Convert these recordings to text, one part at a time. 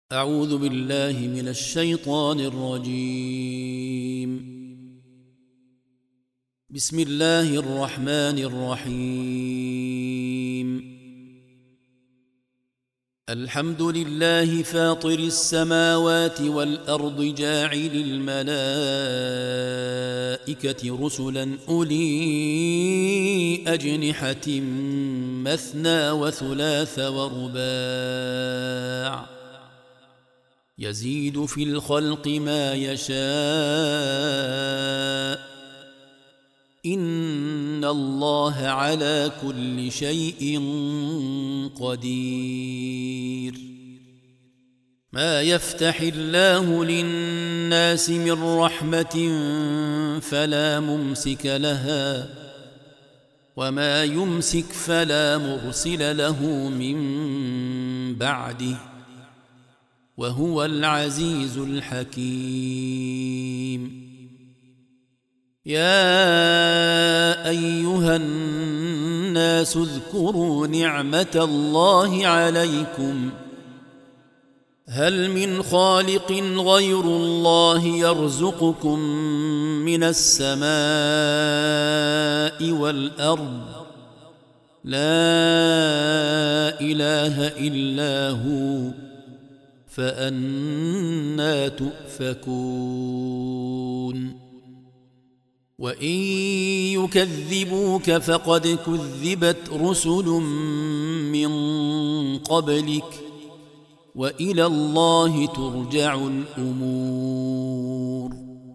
أعوذ بالله من الشيطان الرجيم. بسم الله الرحمن الرحيم. الحمد لله فاطر السماوات والأرض جاعل الملائكة رسلا أولي أجنحة مثنى وثلاث ورباع يزيد في الخلق ما يشاء إن الله على كل شيء قدير. ما يفتح الله للناس من رحمة فلا ممسك لها وما يمسك فلا مرسل له من بعده وهو العزيز الحكيم. يا أيها الناس اذكروا نعمة الله عليكم هل من خالق غير الله يرزقكم من السماء والأرض لا إله إلا هو فأنى تؤفكون. وإن يكذبوك فقد كذبت رسل من قبلك وإلى الله ترجع الأمور.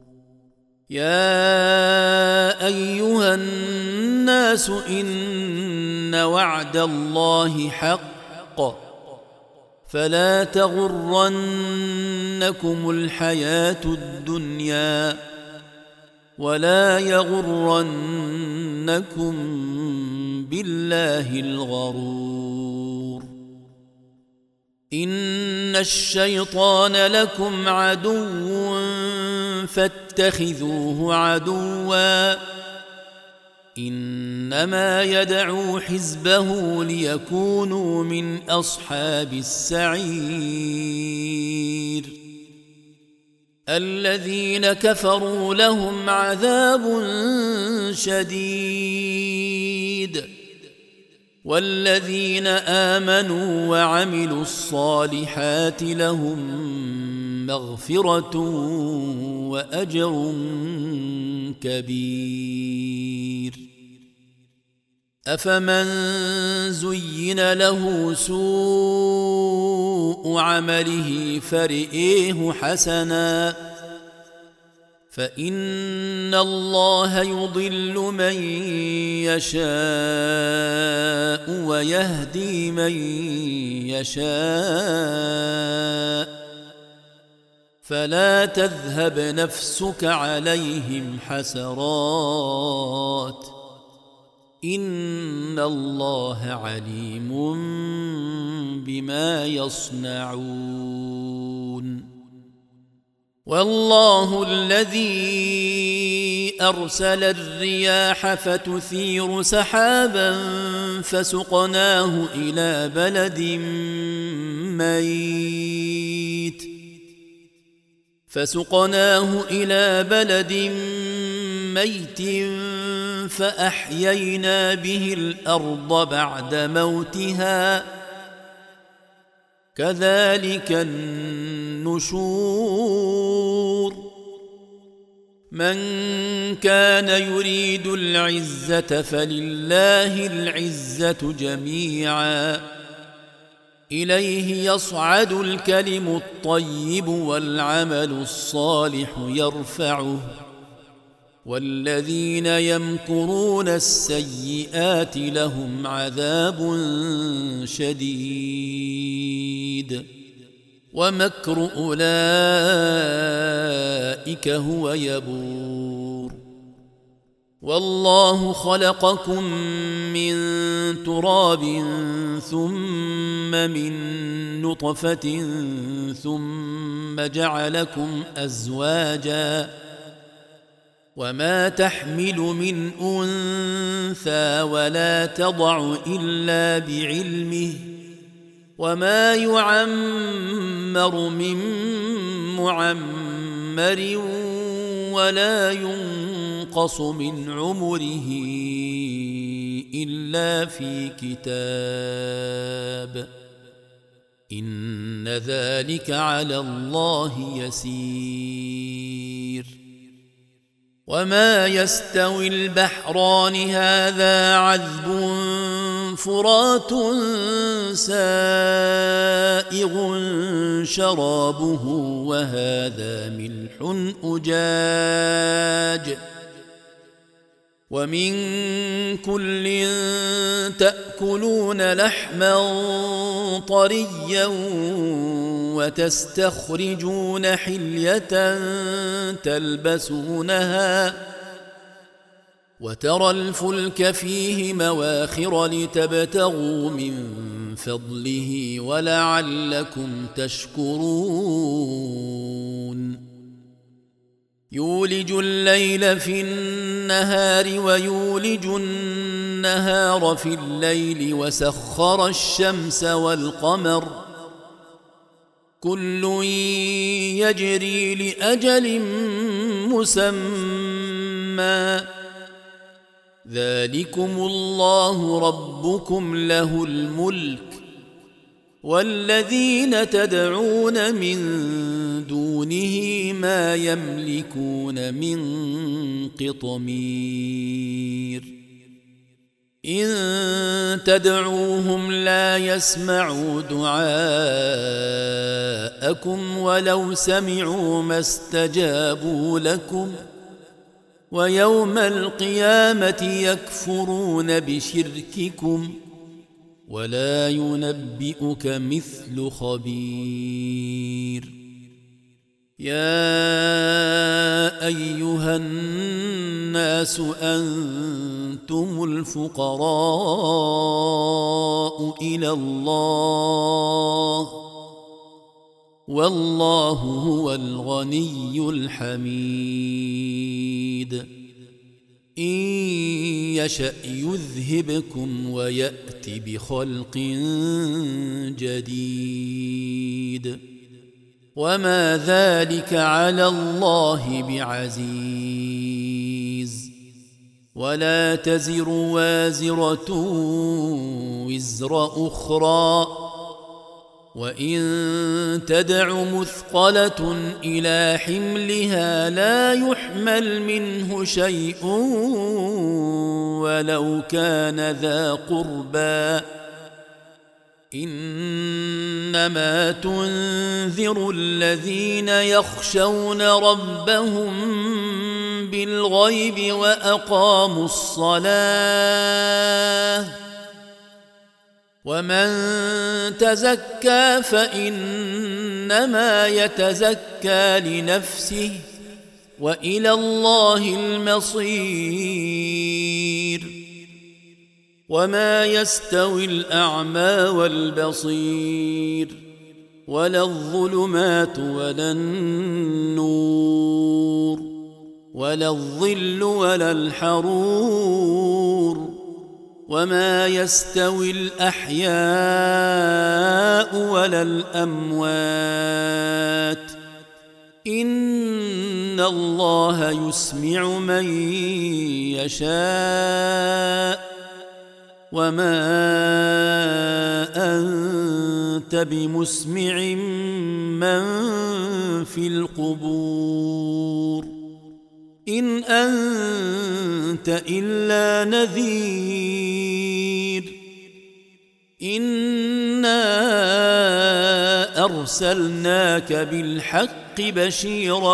يا أيها الناس إن وعد الله حق فلا تغرنكم الحياة الدنيا ولا يغرنكم بالله الغرور. إن الشيطان لكم عدو فاتخذوه عدوا إنما يدعو حزبه ليكونوا من أصحاب السعير. الذين كفروا لهم عذاب شديد والذين آمنوا وعملوا الصالحات لهم مغفرة وأجر كبير. أفمن زين له سوء عمله فرئيه حسنا فإن الله يضل من يشاء ويهدي من يشاء فلا تذهب نفسك عليهم حسرات إن الله عليم بما يصنعون. والله الذي أرسل الرياح فتثير سحابا فسقناه إلى بلد ميت فأحيينا به الأرض بعد موتها كذلك النشور. من كان يريد العزة فلله العزة جميعا إليه يصعد الكلم الطيب والعمل الصالح يرفعه والذين يمكرون السيئات لهم عذاب شديد ومكر أولئك هو يبور. والله خلقكم من تراب ثم من نطفة ثم جعلكم أزواجا وما تحمل من أنثى ولا تضع إلا بعلمه وما يعمر من معمر ولا ينقص من عمره إلا في كتاب إن ذلك على الله يسير وما يستوي البحران هذا عذب فرات سائغ شرابه وهذا ملح أجاج ومن كل تأكلون لحما طريا وتستخرجون حلية تلبسونها وترى الفلك فيه مواخر لتبتغوا من فضله ولعلكم تشكرون يولج الليل في النهار ويولج النهار في الليل وسخر الشمس والقمر كل يجري لأجل مسمى ذلكم الله ربكم له الملك والذين تدعون من دونه ما يملكون من قطمير إن تدعوهم لا يسمعوا دعاءكم ولو سمعوا ما استجابوا لكم ويوم القيامة يكفرون بشرككم ولا ينبئك مثل خبير يا أيها الناس أنتم الفقراء إلى الله والله هو الغني الحميد إن يشأ يذهبكم ويأت بخلق جديد وما ذلك على الله بعزيز ولا تزر وازرة وزر أخرى وإن تدع مثقلة إلى حملها لا يحمل منه شيء ولو كان ذا قربى إنما تنذر الذين يخشون ربهم بالغيب وأقاموا الصلاة ومن تزكى فإنما يتزكى لنفسه وإلى الله المصير وما يستوي الأعمى والبصير ولا الظلمات ولا النور ولا الظل ولا الحرور وما يستوي الأحياء ولا الأموات إن الله يسمع من يشاء وما أنت بمسمع من في القبور إن أنت إلا نذير إنا أرسلناك بالحق بشيرا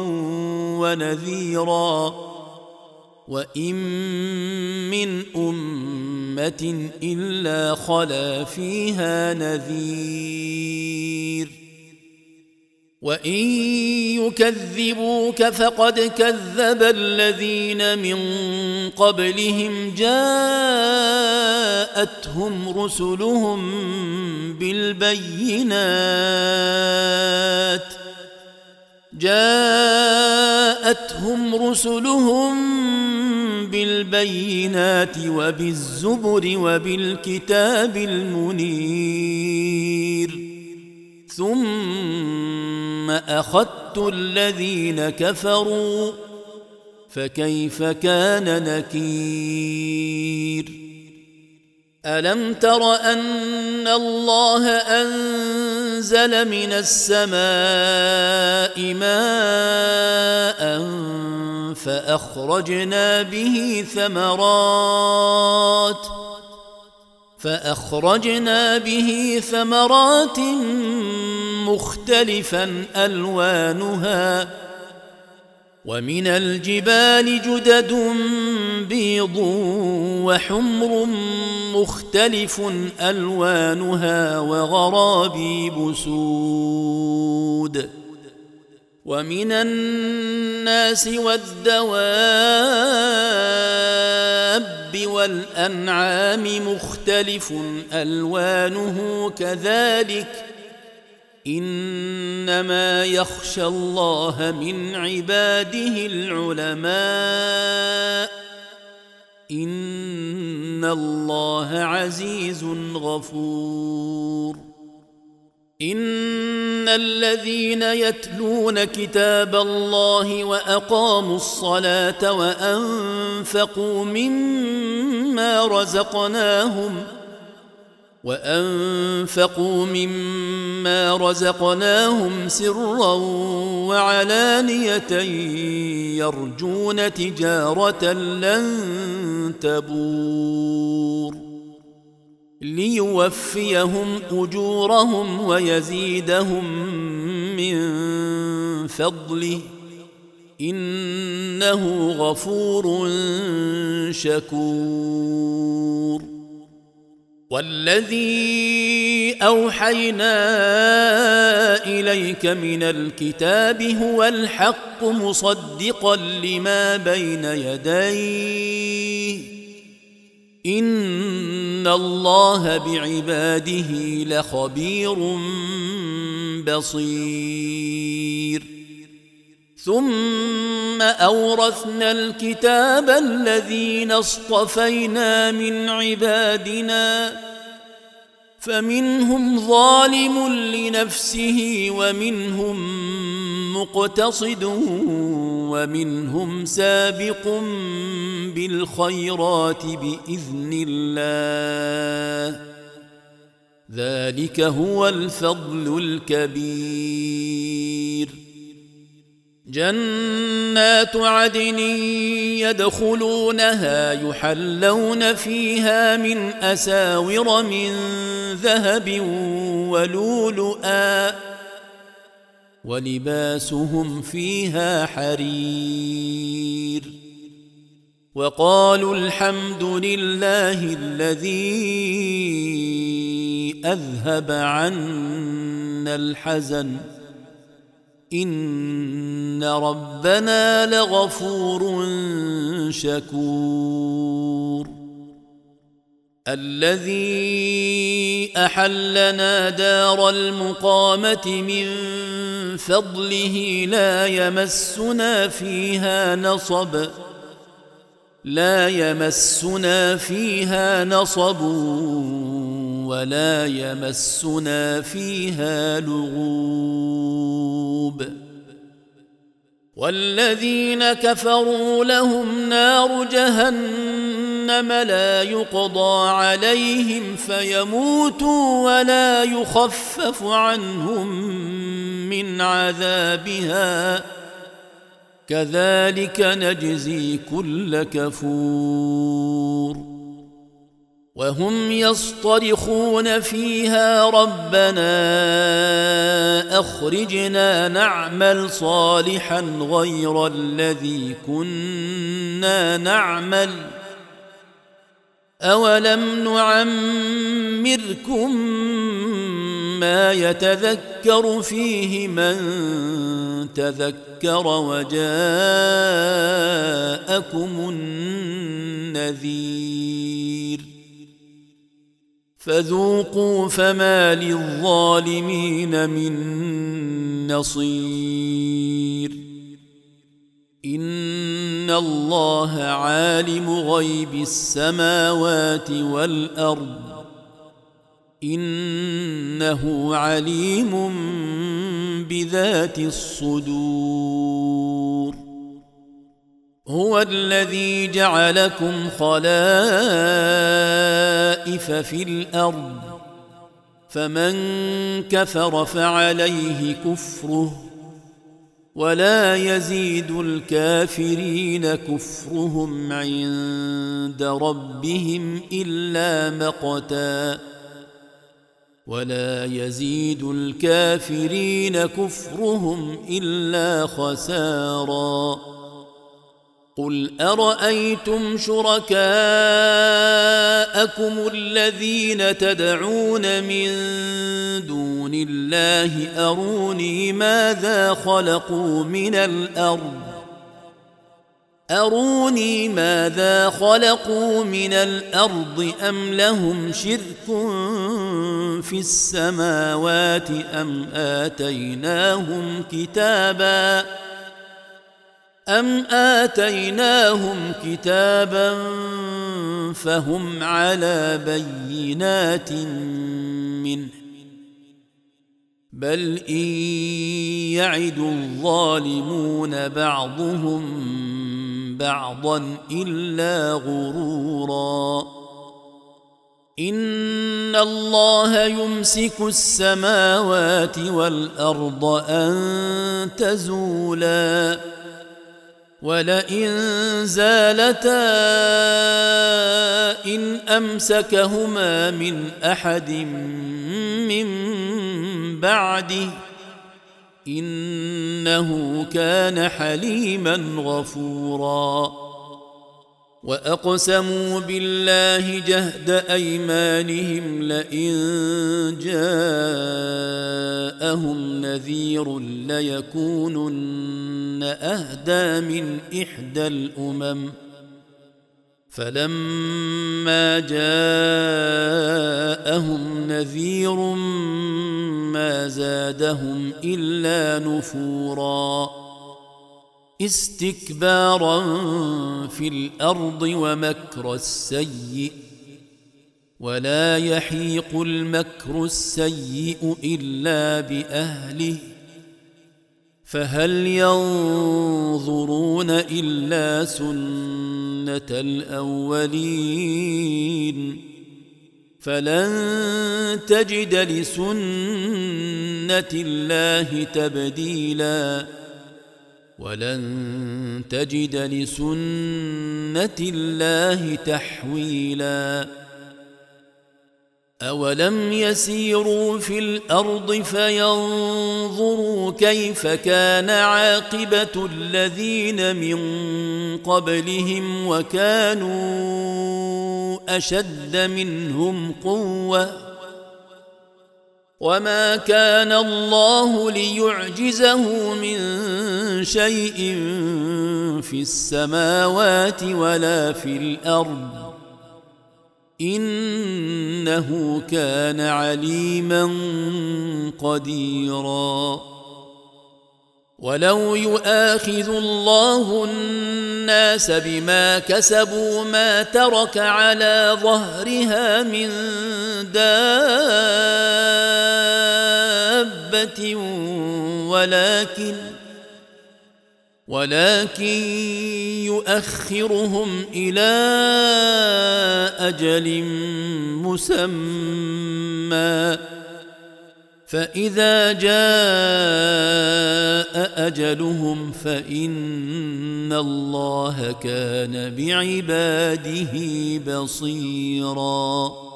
ونذيرا وإن من أمة إلا خلا فيها نذير وإن يكذبوك فقد كذب الذين من قبلهم جاءتهم رسلهم بالبينات وبالزبر وبالكتاب المنير ثم أخذت الذين كفروا فكيف كان نكير ألم تر أن الله أنزل من السماء ماء فأخرجنا به ثمرات مختلفا ألوانها ومن الجبال جدد بيض وحمر مختلف ألوانها وغرابيب سود ومن الناس والدواب والأنعام مختلف ألوانه كذلك إنما يخشى الله من عباده العلماء إن الله عزيز غفور إن الذين يتلون كتاب الله وأقاموا الصلاة وأنفقوا مما رزقناهم سرا وعلانية يرجون تجارة لن تبور ليوفيهم أجورهم ويزيدهم من فضله إنه غفور شكور والذي أوحينا إليك من الكتاب هو الحق مصدقا لما بين يديه إن الله بعباده لخبير بصير ثم أورثنا الكتاب الذين اصطفينا من عبادنا فمنهم ظالم لنفسه ومنهم مقتصد ومنهم سابق بالخيرات بإذن الله ذلك هو الفضل الكبير جنات عدن يدخلونها يحلون فيها من أساور من ذهب ولؤلؤا ولباسهم فيها حرير وقالوا الحمد لله الذي أذهب عنا الحزن إن ربنا لغفور شكور الذي أحلنا دار المقامة من فضله لا يمسنا فيها نصب ولا يمسنا فيها لغوب والذين كفروا لهم نار جهنم لا يقضى عليهم فيموتوا ولا يخفف عنهم من عذابها كذلك نجزي كل كفور وهم يصطرخون فيها ربنا أخرجنا نعمل صالحا غير الذي كنا نعمل أولم نعمركم ما يتذكر فيه من تذكر وجاءكم النذير فذوقوا فما للظالمين من نصير إن إن الله عالم غيب السماوات والأرض إنه عليم بذات الصدور هو الذي جعلكم خلائف في الأرض فمن كفر فعليه كفره ولا يزيد الكافرين كفرهم عند ربهم إلا مقتا ولا يزيد الكافرين كفرهم إلا خسارا قل أرأيتم شركاءكم الذين تدعون من دون الله أروني ماذا خلقوا من الأرض أم لهم شرك في السماوات أم آتيناهم كتابا فهم على بينات منه بل إن يعد الظالمون بعضهم بعضا إلا غرورا إن الله يمسك السماوات والأرض أن تزولا ولئن زالتا إن أمسكهما من أحد من بعده إنه كان حليما غفورا وأقسموا بالله جهد أيمانهم لئن جاءهم نذير ليكونن أهدى من إحدى الأمم فلما جاءهم نذير ما زادهم إلا نفورا استكبارا في الأرض ومكر السيء ولا يحيق المكر السيء إلا بأهله فهل ينظرون إلا سنة الأولين فلن تجد لسنة الله تبديلا ولن تجد لسنة الله تحويلا أولم يسيروا في الأرض فينظروا كيف كان عاقبة الذين من قبلهم وكانوا أشد منهم قوة وما كان الله ليعجزه من شيء في السماوات ولا في الأرض إنه كان عليما قديرا ولو يؤاخذ الله الناس بما كسبوا ما ترك على ظهرها من دابة ولكن يؤخرهم إلى أجل مسمى فإذا جاء أجلهم فإن الله كان بعباده بصيراً